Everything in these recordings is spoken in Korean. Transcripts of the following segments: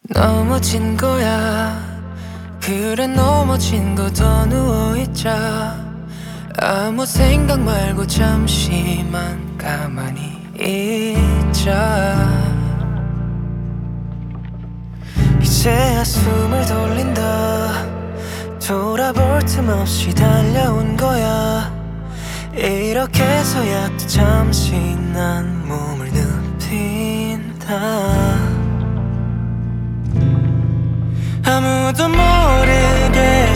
넘어진 거야. 그래 넘어진 거 더 누워있자. 아무 생각 말고 잠시만 가만히 있자. 이제야 숨을 돌린다. 돌아볼 틈 없이 달려온 거야. 이렇게서야 또 잠시 난 몸을 눕힌다. 아무도 모르게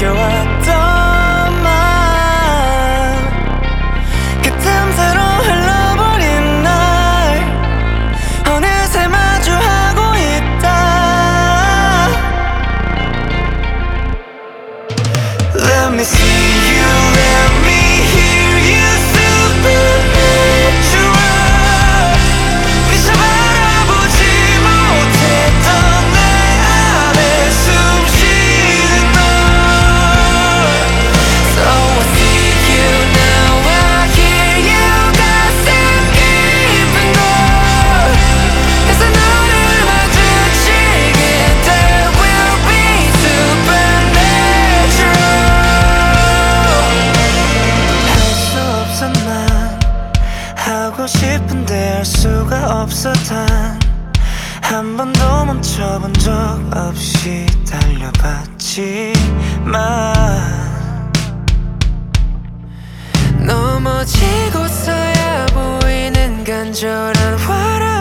숨겨왔던 맘, 그 틈새로 흘러버린 날 어느새 마주하고 있다. Let me see you, let me hear you, supernatural. 미쳐 바라보지 못했던 내 안에 숨 쉬는 널. So I see you now, I hear you, 가슴 깊은 곳. 그래서 너를 마주치게 there will be supernatural. 할 수 없어 난 하고 싶은데 할 수가 없어. 단 한 번도 멈춰본 적 없이 달려봤지만 넘어지고서야 보이는 간절한 화랑